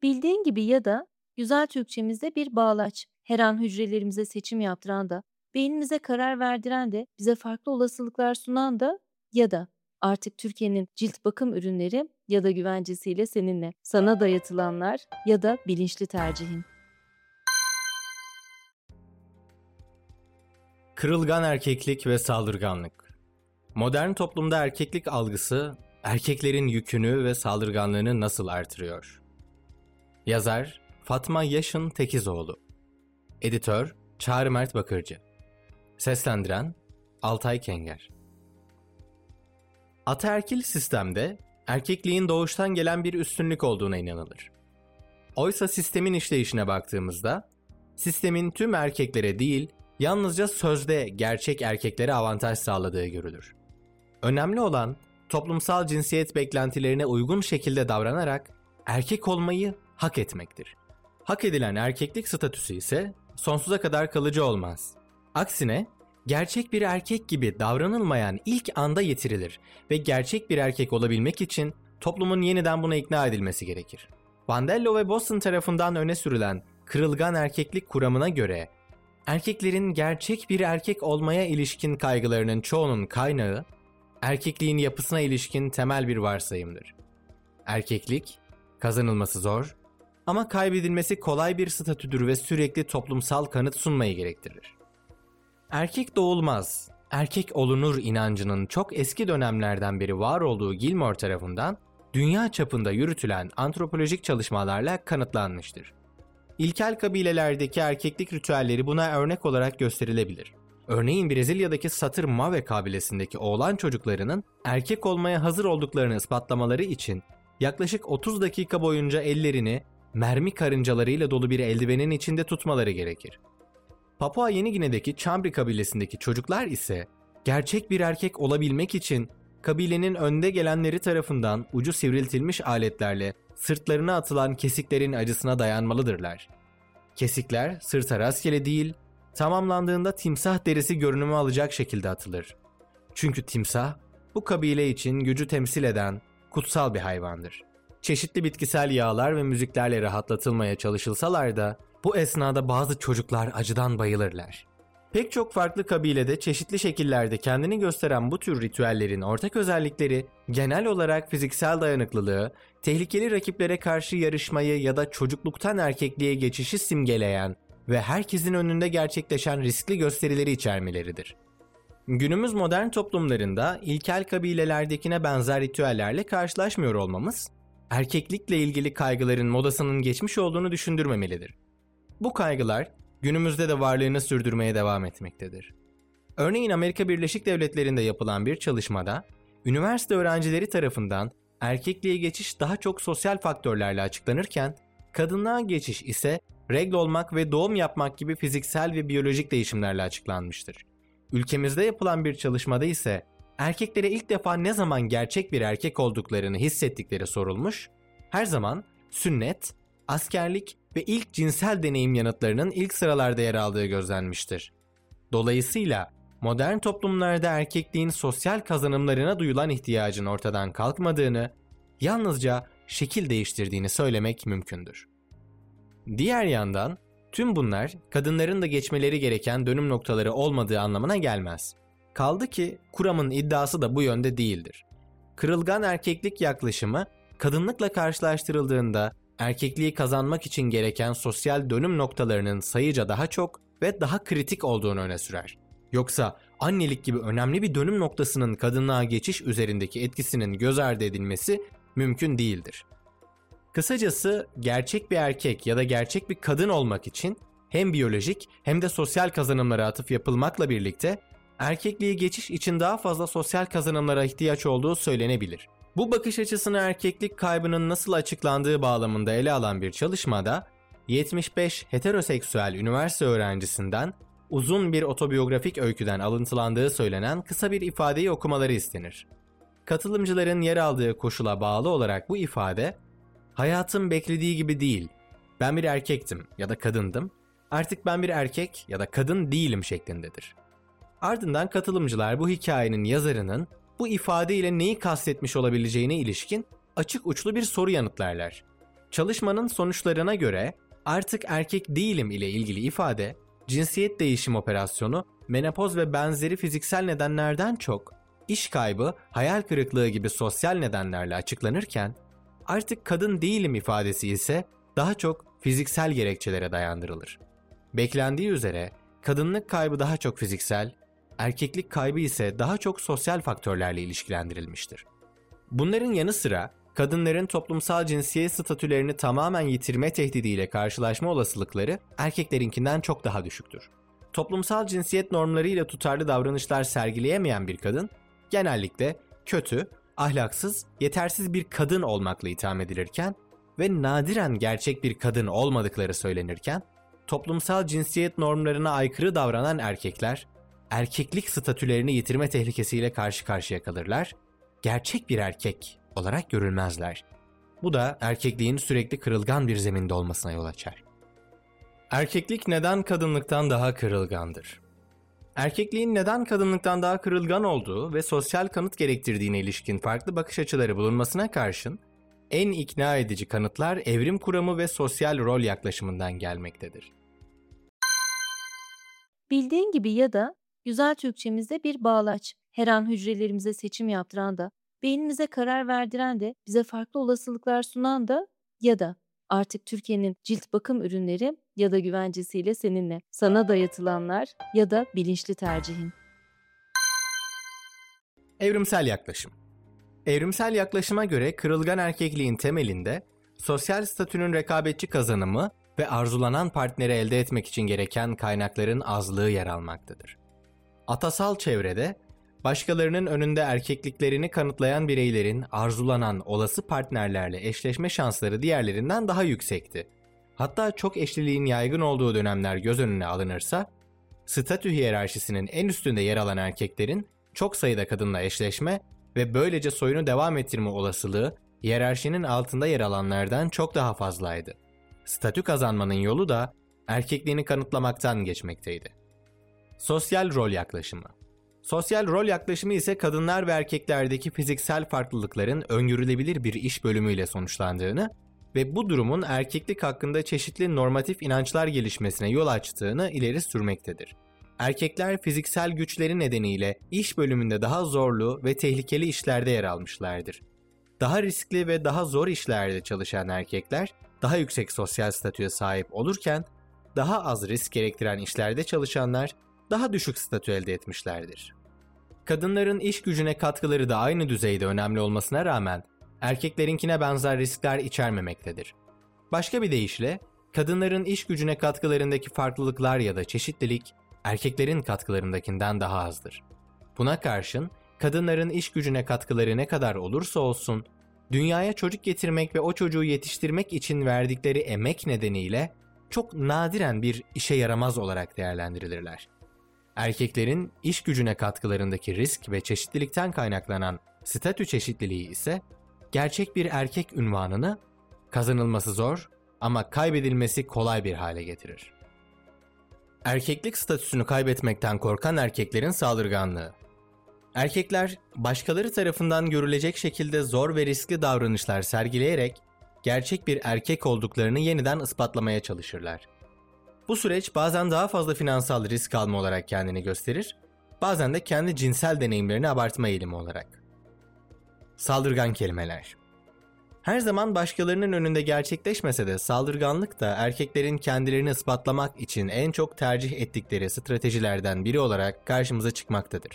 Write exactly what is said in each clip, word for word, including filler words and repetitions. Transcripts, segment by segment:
Bildiğin gibi ya da güzel Türkçemizde bir bağlaç. Her an hücrelerimize seçim yaptıran da, beynimize karar verdiren de, bize farklı olasılıklar sunan da ya da artık Türkiye'nin cilt bakım ürünleri ya da güvencesiyle seninle. Sana dayatılanlar ya da bilinçli tercihin. Kırılgan erkeklik ve saldırganlık. Modern toplumda erkeklik algısı, erkeklerin yükünü ve saldırganlığını nasıl artırıyor? Yazar Fatma Yaşın Tekizoğlu. Editör Çağrı Mert Bakırcı. Seslendiren Altay Kenger. Ataerkil sistemde erkekliğin doğuştan gelen bir üstünlük olduğuna inanılır. Oysa sistemin işleyişine baktığımızda, sistemin tüm erkeklere değil, yalnızca sözde gerçek erkeklere avantaj sağladığı görülür. Önemli olan, toplumsal cinsiyet beklentilerine uygun şekilde davranarak erkek olmayı hak etmektir. Hak edilen erkeklik statüsü ise sonsuza kadar kalıcı olmaz. Aksine, gerçek bir erkek gibi davranılmayan ilk anda yitirilir ve gerçek bir erkek olabilmek için toplumun yeniden buna ikna edilmesi gerekir. Bandello ve Boston tarafından öne sürülen kırılgan erkeklik kuramına göre, erkeklerin gerçek bir erkek olmaya ilişkin kaygılarının çoğunun kaynağı, erkekliğin yapısına ilişkin temel bir varsayımdır. Erkeklik, kazanılması zor ama kaybedilmesi kolay bir statüdür ve sürekli toplumsal kanıt sunmayı gerektirir. Erkek doğulmaz, erkek olunur inancının çok eski dönemlerden beri var olduğu Gilmore tarafından dünya çapında yürütülen antropolojik çalışmalarla kanıtlanmıştır. İlkel kabilelerdeki erkeklik ritüelleri buna örnek olarak gösterilebilir. Örneğin Brezilya'daki Satır Mave kabilesindeki oğlan çocuklarının erkek olmaya hazır olduklarını ispatlamaları için yaklaşık otuz dakika boyunca ellerini mermi karıncalarıyla dolu bir eldivenin içinde tutmaları gerekir. Papua Yeni Gine'deki Chambri kabilesindeki çocuklar ise gerçek bir erkek olabilmek için kabilenin önde gelenleri tarafından ucu sivriltilmiş aletlerle sırtlarına atılan kesiklerin acısına dayanmalıdırlar. Kesikler sırta rastgele değil, tamamlandığında timsah derisi görünümü alacak şekilde atılır. Çünkü timsah, bu kabile için gücü temsil eden kutsal bir hayvandır. Çeşitli bitkisel yağlar ve müziklerle rahatlatılmaya çalışılsalar da, bu esnada bazı çocuklar acıdan bayılırlar. Pek çok farklı kabilede çeşitli şekillerde kendini gösteren bu tür ritüellerin ortak özellikleri genel olarak fiziksel dayanıklılığı, tehlikeli rakiplere karşı yarışmayı ya da çocukluktan erkekliğe geçişi simgeleyen ve herkesin önünde gerçekleşen riskli gösterileri içermeleridir. Günümüz modern toplumlarında ilkel kabilelerdekine benzer ritüellerle karşılaşmıyor olmamız, erkeklikle ilgili kaygıların modasının geçmiş olduğunu düşündürmemelidir. Bu kaygılar günümüzde de varlığını sürdürmeye devam etmektedir. Örneğin Amerika Birleşik Devletleri'nde yapılan bir çalışmada, üniversite öğrencileri tarafından erkekliğe geçiş daha çok sosyal faktörlerle açıklanırken, kadınlığa geçiş ise regl olmak ve doğum yapmak gibi fiziksel ve biyolojik değişimlerle açıklanmıştır. Ülkemizde yapılan bir çalışmada ise erkeklere ilk defa ne zaman gerçek bir erkek olduklarını hissettikleri sorulmuş, her zaman sünnet, askerlik ve ilk cinsel deneyim yanıtlarının ilk sıralarda yer aldığı gözlenmiştir. Dolayısıyla modern toplumlarda erkekliğin sosyal kazanımlarına duyulan ihtiyacın ortadan kalkmadığını, yalnızca şekil değiştirdiğini söylemek mümkündür. Diğer yandan tüm bunlar kadınların da geçmeleri gereken dönüm noktaları olmadığı anlamına gelmez. Kaldı ki kuramın iddiası da bu yönde değildir. Kırılgan erkeklik yaklaşımı kadınlıkla karşılaştırıldığında erkekliği kazanmak için gereken sosyal dönüm noktalarının sayıca daha çok ve daha kritik olduğunu öne sürer. Yoksa annelik gibi önemli bir dönüm noktasının kadınlığa geçiş üzerindeki etkisinin göz ardı edilmesi mümkün değildir. Kısacası gerçek bir erkek ya da gerçek bir kadın olmak için hem biyolojik hem de sosyal kazanımlara atıf yapılmakla birlikte erkekliğe geçiş için daha fazla sosyal kazanımlara ihtiyaç olduğu söylenebilir. Bu bakış açısını erkeklik kaybının nasıl açıklandığı bağlamında ele alan bir çalışmada yetmiş beş heteroseksüel üniversite öğrencisinden uzun bir otobiyografik öyküden alıntılandığı söylenen kısa bir ifadeyi okumaları istenir. Katılımcıların yer aldığı koşula bağlı olarak bu ifade, "Hayatım beklediği gibi değil, ben bir erkektim ya da kadındım, artık ben bir erkek ya da kadın değilim" şeklindedir. Ardından katılımcılar bu hikayenin yazarının bu ifadeyle neyi kastetmiş olabileceğine ilişkin açık uçlu bir soru yanıtlarlar. Çalışmanın sonuçlarına göre artık erkek değilim ile ilgili ifade, cinsiyet değişim operasyonu, menopoz ve benzeri fiziksel nedenlerden çok iş kaybı, hayal kırıklığı gibi sosyal nedenlerle açıklanırken, artık kadın değilim ifadesi ise daha çok fiziksel gerekçelere dayandırılır. Beklendiği üzere kadınlık kaybı daha çok fiziksel, erkeklik kaybı ise daha çok sosyal faktörlerle ilişkilendirilmiştir. Bunların yanı sıra kadınların toplumsal cinsiyet statülerini tamamen yitirme tehdidiyle karşılaşma olasılıkları erkeklerinkinden çok daha düşüktür. Toplumsal cinsiyet normlarıyla tutarlı davranışlar sergileyemeyen bir kadın, genellikle kötü, ahlaksız, yetersiz bir kadın olmakla itham edilirken ve nadiren gerçek bir kadın olmadıkları söylenirken, toplumsal cinsiyet normlarına aykırı davranan erkekler, erkeklik statülerini yitirme tehlikesiyle karşı karşıya kalırlar, gerçek bir erkek olarak görülmezler. Bu da erkekliğin sürekli kırılgan bir zeminde olmasına yol açar. Erkeklik neden kadınlıktan daha kırılgandır? Erkekliğin neden kadınlıktan daha kırılgan olduğu ve sosyal kanıt gerektirdiğine ilişkin farklı bakış açıları bulunmasına karşın, en ikna edici kanıtlar evrim kuramı ve sosyal rol yaklaşımından gelmektedir. Bildiğin gibi ya da güzel Türkçemizde bir bağlaç, her an hücrelerimize seçim yaptıran da, beynimize karar verdiren de, bize farklı olasılıklar sunan da ya da artık Türkiye'nin cilt bakım ürünleri ya da güvencesiyle seninle, sana dayatılanlar ya da bilinçli tercihin. Evrimsel yaklaşım. Evrimsel yaklaşıma göre kırılgan erkekliğin temelinde sosyal statünün rekabetçi kazanımı ve arzulanan partneri elde etmek için gereken kaynakların azlığı yer almaktadır. Atasal çevrede başkalarının önünde erkekliklerini kanıtlayan bireylerin arzulanan olası partnerlerle eşleşme şansları diğerlerinden daha yüksekti. Hatta çok eşliliğin yaygın olduğu dönemler göz önüne alınırsa, statü hiyerarşisinin en üstünde yer alan erkeklerin çok sayıda kadınla eşleşme ve böylece soyunu devam ettirme olasılığı hiyerarşinin altında yer alanlardan çok daha fazlaydı. Statü kazanmanın yolu da erkekliğini kanıtlamaktan geçmekteydi. Sosyal rol yaklaşımı. Sosyal rol yaklaşımı ise kadınlar ve erkeklerdeki fiziksel farklılıkların öngörülebilir bir iş bölümüyle sonuçlandığını ve bu durumun erkeklik hakkında çeşitli normatif inançlar gelişmesine yol açtığını ileri sürmektedir. Erkekler fiziksel güçleri nedeniyle iş bölümünde daha zorlu ve tehlikeli işlerde yer almışlardır. Daha riskli ve daha zor işlerde çalışan erkekler daha yüksek sosyal statüye sahip olurken, daha az risk gerektiren işlerde çalışanlar daha düşük statü elde etmişlerdir. Kadınların iş gücüne katkıları da aynı düzeyde önemli olmasına rağmen erkeklerinkine benzer riskler içermemektedir. Başka bir deyişle, kadınların iş gücüne katkılarındaki farklılıklar ya da çeşitlilik erkeklerin katkılarındakinden daha azdır. Buna karşın kadınların iş gücüne katkıları ne kadar olursa olsun, dünyaya çocuk getirmek ve o çocuğu yetiştirmek için verdikleri emek nedeniyle çok nadiren bir işe yaramaz olarak değerlendirilirler. Erkeklerin iş gücüne katkılarındaki risk ve çeşitlilikten kaynaklanan statü çeşitliliği ise gerçek bir erkek unvanını kazanılması zor ama kaybedilmesi kolay bir hale getirir. Erkeklik statüsünü kaybetmekten korkan erkeklerin saldırganlığı. Erkekler başkaları tarafından görülecek şekilde zor ve riskli davranışlar sergileyerek gerçek bir erkek olduklarını yeniden ispatlamaya çalışırlar. Bu süreç bazen daha fazla finansal risk alma olarak kendini gösterir, bazen de kendi cinsel deneyimlerini abartma eğilimi olarak. Saldırgan kelimeler. Her zaman başkalarının önünde gerçekleşmese de saldırganlık da erkeklerin kendilerini ispatlamak için en çok tercih ettikleri stratejilerden biri olarak karşımıza çıkmaktadır.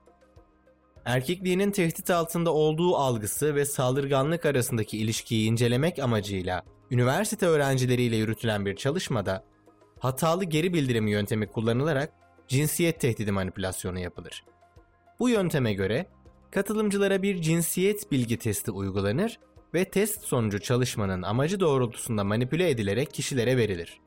Erkekliğinin tehdit altında olduğu algısı ve saldırganlık arasındaki ilişkiyi incelemek amacıyla üniversite öğrencileriyle yürütülen bir çalışmada hatalı geri bildirim yöntemi kullanılarak cinsiyet tehdidi manipülasyonu yapılır. Bu yönteme göre katılımcılara bir cinsiyet bilgi testi uygulanır ve test sonucu çalışmanın amacı doğrultusunda manipüle edilerek kişilere verilir.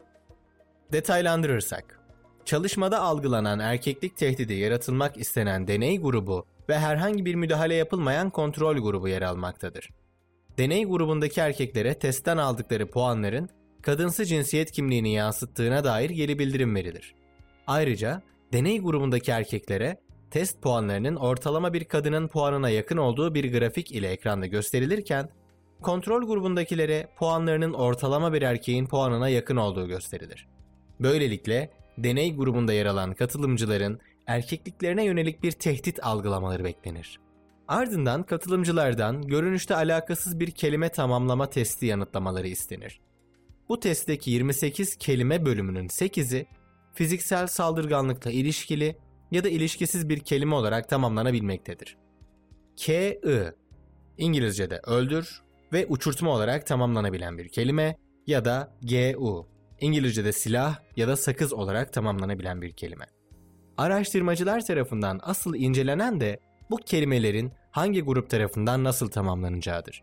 Detaylandırırsak, çalışmada algılanan erkeklik tehdidi yaratılmak istenen deney grubu ve herhangi bir müdahale yapılmayan kontrol grubu yer almaktadır. Deney grubundaki erkeklere testten aldıkları puanların kadınsı cinsiyet kimliğini yansıttığına dair geri bildirim verilir. Ayrıca deney grubundaki erkeklere test puanlarının ortalama bir kadının puanına yakın olduğu bir grafik ile ekranda gösterilirken, Kontrol grubundakilere puanlarının ortalama bir erkeğin puanına yakın olduğu gösterilir. Böylelikle deney grubunda yer alan katılımcıların erkekliklerine yönelik bir tehdit algılamaları beklenir. Ardından katılımcılardan görünüşte alakasız bir kelime tamamlama testi yanıtlamaları istenir. Bu testteki yirmi sekiz kelime bölümünün sekizi fiziksel saldırganlıkla ilişkili ya da ilişkisiz bir kelime olarak tamamlanabilmektedir. K I İngilizce'de öldür ve uçurtma olarak tamamlanabilen bir kelime ya da G U İngilizce'de silah ya da sakız olarak tamamlanabilen bir kelime. Araştırmacılar tarafından asıl incelenen de bu kelimelerin hangi grup tarafından nasıl tamamlanacağıdır.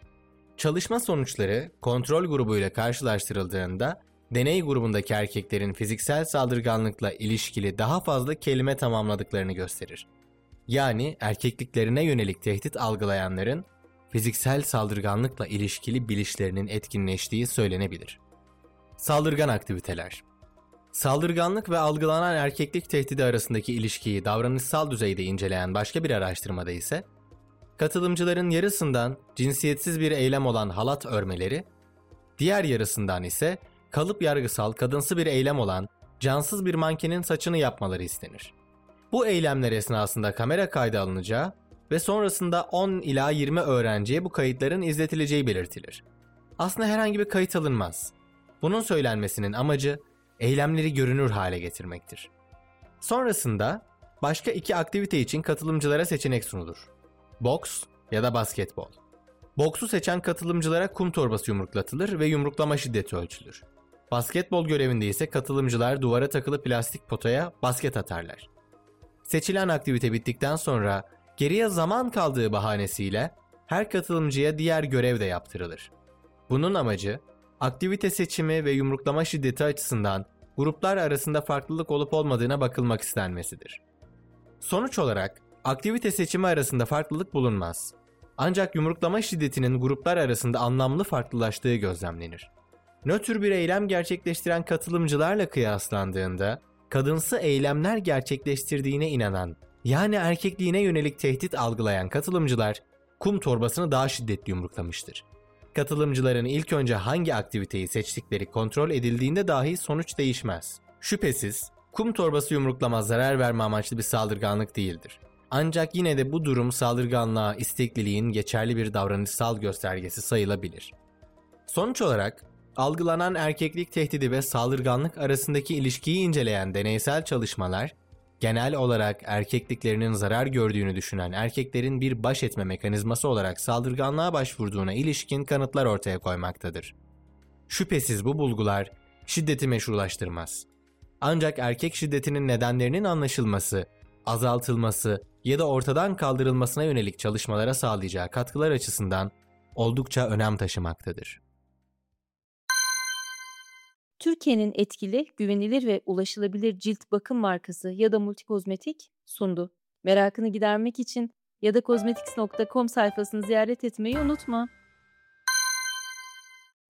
Çalışma sonuçları kontrol grubuyla karşılaştırıldığında deney grubundaki erkeklerin fiziksel saldırganlıkla ilişkili daha fazla kelime tamamladıklarını gösterir. Yani erkekliklerine yönelik tehdit algılayanların fiziksel saldırganlıkla ilişkili bilişlerinin etkinleştiği söylenebilir. Saldırgan aktiviteler. Saldırganlık ve algılanan erkeklik tehdidi arasındaki ilişkiyi davranışsal düzeyde inceleyen başka bir araştırmada ise, katılımcıların yarısından cinsiyetsiz bir eylem olan halat örmeleri, diğer yarısından ise kalıp yargısal kadınsı bir eylem olan cansız bir mankenin saçını yapmaları istenir. Bu eylemler esnasında kamera kaydı alınacağı ve sonrasında on ila yirmi öğrenciye bu kayıtların izletileceği belirtilir. Aslında herhangi bir kayıt alınmaz. Bunun söylenmesinin amacı eylemleri görünür hale getirmektir. Sonrasında başka iki aktivite için katılımcılara seçenek sunulur. Boks ya da basketbol. Boksu seçen katılımcılara kum torbası yumruklatılır ve yumruklama şiddeti ölçülür. Basketbol görevinde ise katılımcılar duvara takılı plastik potaya basket atarlar. Seçilen aktivite bittikten sonra geriye zaman kaldığı bahanesiyle her katılımcıya diğer görev de yaptırılır. Bunun amacı aktivite seçimi ve yumruklama şiddeti açısından gruplar arasında farklılık olup olmadığına bakılmak istenmesidir. Sonuç olarak aktivite seçimi arasında farklılık bulunmaz. Ancak yumruklama şiddetinin gruplar arasında anlamlı farklılaştığı gözlemlenir. Nötr bir eylem gerçekleştiren katılımcılarla kıyaslandığında kadınsı eylemler gerçekleştirdiğine inanan, yani erkekliğine yönelik tehdit algılayan katılımcılar kum torbasını daha şiddetli yumruklamıştır. Katılımcıların ilk önce hangi aktiviteyi seçtikleri kontrol edildiğinde dahi sonuç değişmez. Şüphesiz kum torbası yumruklama zarar verme amaçlı bir saldırganlık değildir. Ancak yine de bu durum saldırganlığa istekliliğin geçerli bir davranışsal göstergesi sayılabilir. Sonuç olarak algılanan erkeklik tehdidi ve saldırganlık arasındaki ilişkiyi inceleyen deneysel çalışmalar, genel olarak erkekliklerinin zarar gördüğünü düşünen erkeklerin bir baş etme mekanizması olarak saldırganlığa başvurduğuna ilişkin kanıtlar ortaya koymaktadır. Şüphesiz bu bulgular şiddeti meşrulaştırmaz. Ancak erkek şiddetinin nedenlerinin anlaşılması, azaltılması ya da ortadan kaldırılmasına yönelik çalışmalara sağlayacağı katkılar açısından oldukça önem taşımaktadır. Türkiye'nin etkili, güvenilir ve ulaşılabilir cilt bakım markası ya da Multikozmetik sundu. Merakını gidermek için yada kozmetiks nokta com sayfasını ziyaret etmeyi unutma.